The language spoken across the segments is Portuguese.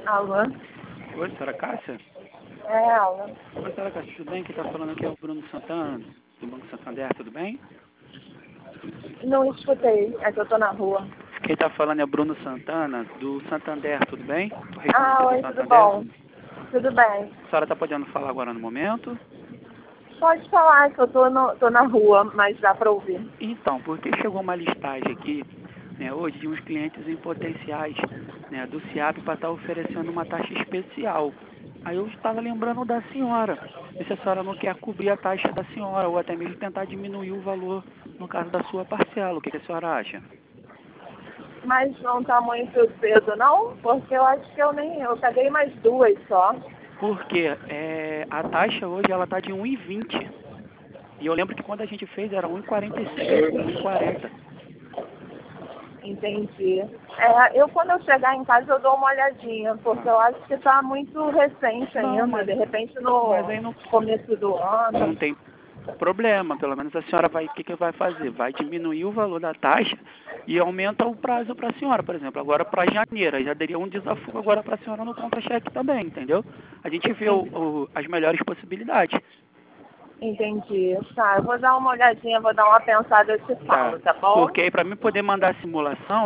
Alô? Oi, senhora Cássia? É, alô? Oi, senhora Cássia, tudo bem? Quem está falando aqui é o Bruno Santana, do Banco Santander, tudo bem? Não escutei, é que eu tô na rua. Quem está falando é o Bruno Santana, do Santander, tudo bem? O Ah, registro do oi, tudo Santander. bom? Tudo bem. A senhora está podendo falar agora no momento? Pode falar que eu tô na rua, mas dá pra ouvir. Então, porque chegou uma listagem aqui, né, hoje de uns clientes em potenciais, né, do SIAP para estar oferecendo uma taxa especial. Aí eu estava lembrando da senhora, e se a senhora não quer cobrir a taxa da senhora, ou até mesmo tentar diminuir o valor, no caso da sua parcela, o que a senhora acha? Mas não tá muito cedo, não? Porque eu acho que eu peguei mais duas só. Porque a taxa hoje ela está de 1,20. E eu lembro que quando a gente fez era 1,45, 1,40. Entendi. É, quando eu chegar em casa eu dou uma olhadinha, porque eu acho que tá muito recente Não, ainda, de repente no mas aí não começo do ano. tem problema. Pelo menos a senhora vai, o que vai fazer? Vai diminuir o valor da taxa e aumenta o prazo para a senhora, por exemplo. Agora para janeiro, aí já daria um desafio agora para a senhora no contra-cheque também, entendeu? A gente vê as melhores possibilidades. Entendi. Tá, eu vou dar uma olhadinha, vou dar uma pensada, eu te Tá. falo, tá bom? Porque aí para mim poder mandar a simulação,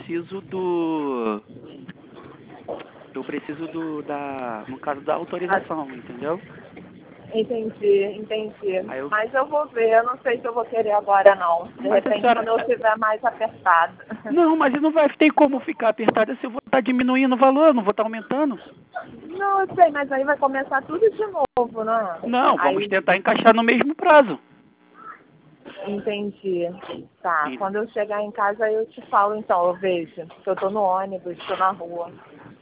no caso da autorização, entendeu? Entendi. Aí eu, Mas eu vou ver, eu não sei se eu vou querer agora não. De mas a repente senhora, quando eu estiver mais apertada. não, mas não vai ter como ficar apertada se eu vou estar diminuindo o valor, eu não vou estar aumentando. Não, eu sei, mas aí vai começar tudo de novo, né? Não, vamos Aí, tentar encaixar no mesmo prazo. entendi. Tá, E, quando eu chegar em casa eu te falo então, eu vejo. Que eu tô no ônibus, tô na rua.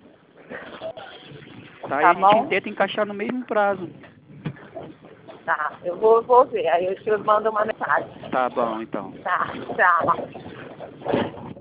tá, aí Tá a gente bom? tenta encaixar no mesmo prazo. Tá, eu vou ver. Aí eu te mando uma mensagem. Tá bom, então. Tá, tchau.